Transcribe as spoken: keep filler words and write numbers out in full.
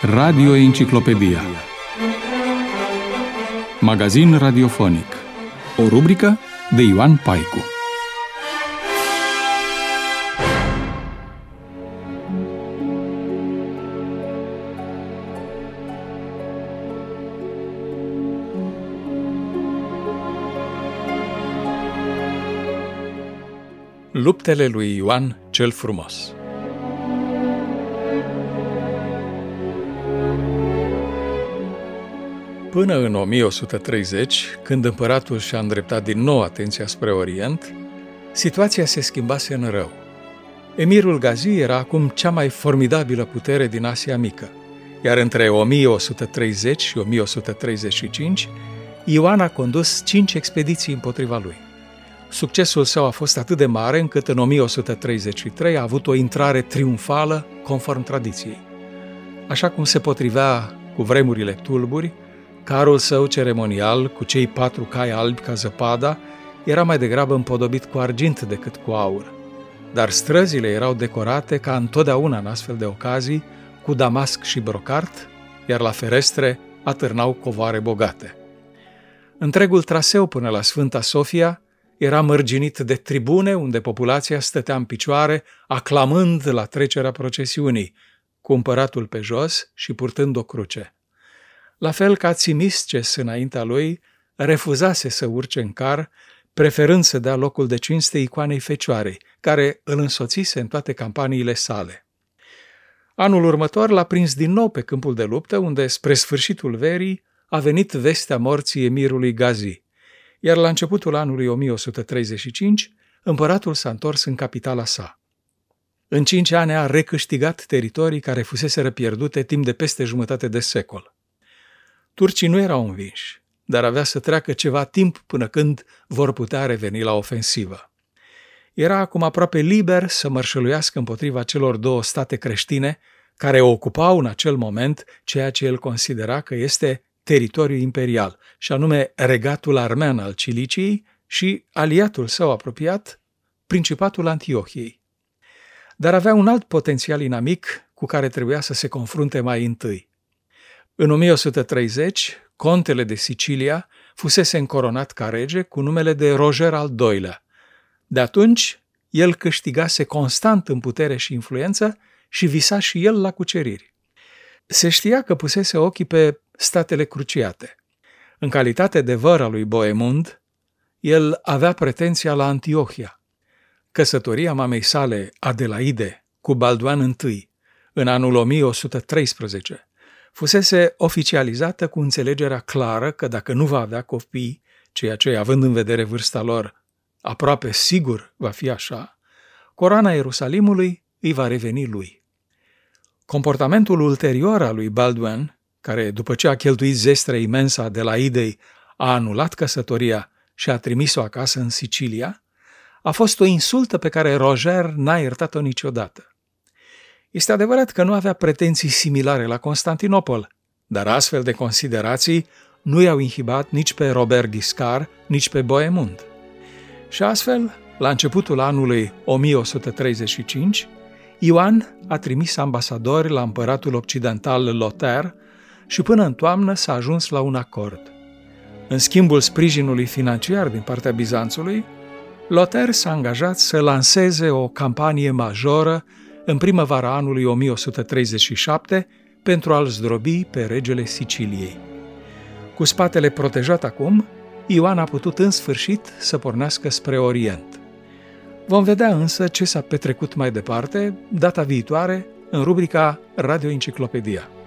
Radio Enciclopedia. Magazin radiofonic. O rubrică de Ioan Paicu. Luptele lui Ioan cel Frumos. Până în o mie o sută treizeci, când împăratul și-a îndreptat din nou atenția spre Orient, situația se schimbase în rău. Emirul Gazi era acum cea mai formidabilă putere din Asia Mică, iar între o mie o sută treizeci și o mie o sută treizeci și cinci, Ioan a condus cinci expediții împotriva lui. Succesul său a fost atât de mare încât în o mie o sută treizeci și trei a avut o intrare triumfală conform tradiției. Așa cum se potrivea cu vremurile tulburi, carul său ceremonial, cu cei patru cai albi ca zăpada, era mai degrabă împodobit cu argint decât cu aur. Dar străzile erau decorate, ca întotdeauna în astfel de ocazii, cu damasc și brocart, iar la ferestre atârnau covoare bogate. Întregul traseu până la Sfânta Sofia era mărginit de tribune unde populația stătea în picioare, aclamând la trecerea procesiunii, cu împăratul pe jos și purtând o cruce. La fel ca Țimisces înaintea lui, refuzase să urce în car, preferând să dea locul de cinste icoanei Fecioarei, care îl însoțise în toate campaniile sale. Anul următor l-a prins din nou pe câmpul de luptă, unde, spre sfârșitul verii, a venit vestea morții emirului Gazi, iar la începutul anului o mie o sută treizeci și cinci, împăratul s-a întors în capitala sa. În cinci ani a recâștigat teritorii care fuseseră pierdute timp de peste jumătate de secol. Turcii nu erau învinși, dar avea să treacă ceva timp până când vor putea reveni la ofensivă. Era acum aproape liber să mărșăluiască împotriva celor două state creștine care ocupau în acel moment ceea ce el considera că este teritoriul imperial, și anume regatul armean al Ciliciei și aliatul său apropiat, Principatul Antiohiei. Dar avea un alt potențial inamic cu care trebuia să se confrunte mai întâi. În o mie o sută treizeci, contele de Sicilia fusese încoronat ca rege cu numele de Roger al doilea. De atunci, el câștigase constant în putere și influență și visa și el la cuceriri. Se știa că pusese ochii pe statele cruciate. În calitate de văr al lui Boemund, el avea pretenția la Antiohia. Căsătoria mamei sale, Adelaide, cu Balduan I, în anul o mie o sută treisprezece, fusese oficializată cu înțelegerea clară că dacă nu va avea copii, ceea ce, având în vedere vârsta lor, aproape sigur va fi așa, coroana Ierusalimului îi va reveni lui. Comportamentul ulterior al lui Balduin, care, după ce a cheltuit zestrea imensă a Adelaidei, a anulat căsătoria și a trimis-o acasă în Sicilia, a fost o insultă pe care Roger n-a iertat-o niciodată. Este adevărat că nu avea pretenții similare la Constantinopol, dar astfel de considerații nu i-au inhibat nici pe Robert Guiscard, nici pe Boemund. Și astfel, la începutul anului o mie o sută treizeci și cinci, Ioan a trimis ambasadori la împăratul occidental Lothair și până în toamnă s-a ajuns la un acord. În schimbul sprijinului financiar din partea Bizanțului, Lothair s-a angajat să lanseze o campanie majoră în primăvara anului o mie o sută treizeci și șapte pentru a-l zdrobi pe regele Siciliei. Cu spatele protejat acum, Ioan a putut în sfârșit să pornească spre Orient. Vom vedea însă ce s-a petrecut mai departe, data viitoare, în rubrica Radio Enciclopedia.